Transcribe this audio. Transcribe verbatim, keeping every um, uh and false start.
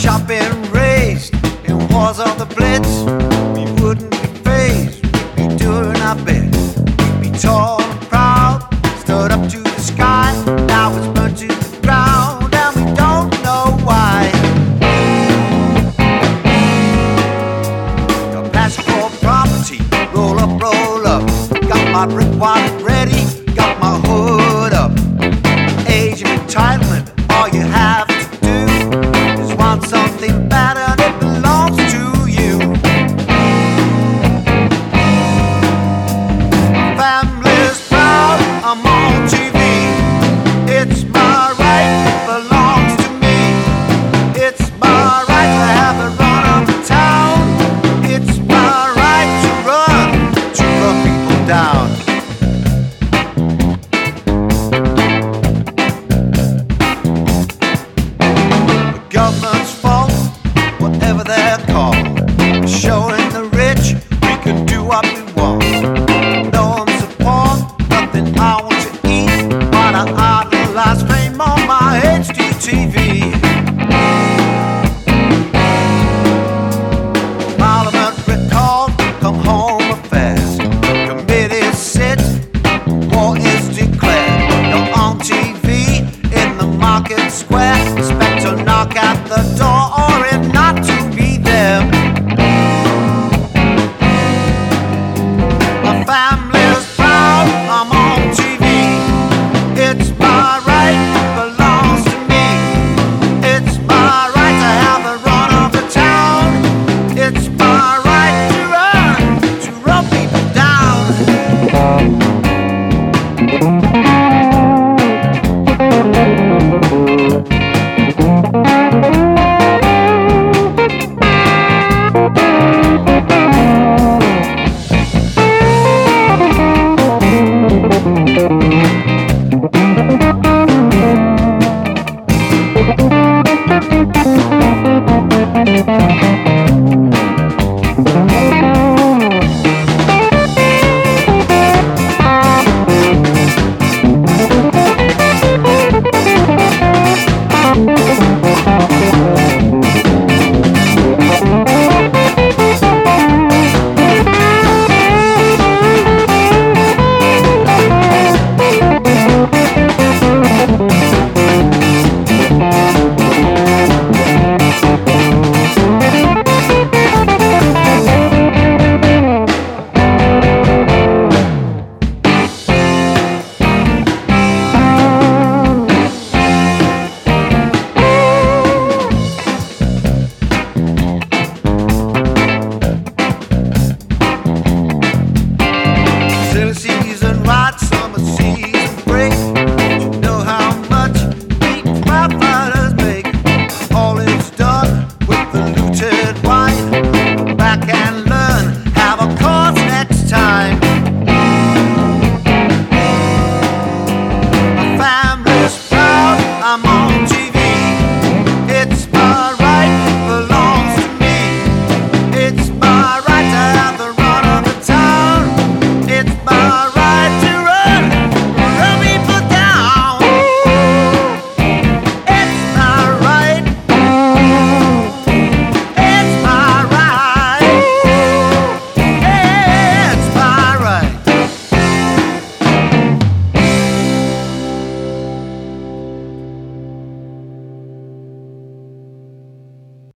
shot been raised in wars of the Blitz, we wouldn't be phased, we'd be doing our best. We'd be tall and proud, stood up to the sky. Now it's burned to the ground and we don't know why. Got passion for property, roll up, roll up. Got my brick wallet ready, got my hood up. Age of entitlement, all you have to do is want something better that belongs to you. My family's proud, I'm on T V. It's my right, it belongs to me. It's my right to have the run of the town. It's my right to run, to run people down. Government's fault, whatever they're called, showing the rich we can do what we want. No one's support, nothing I want to eat, but I idolize fame on my H D T V. Parliament recalled, come home affairs. Committee sit, war is declared. You're on T V in the market square. Expect to knock at the door or it not to be there. My family's proud, I'm on T V. It's my right, it belongs to me. It's my right to have the run of the town. It's my right to run, to run people down.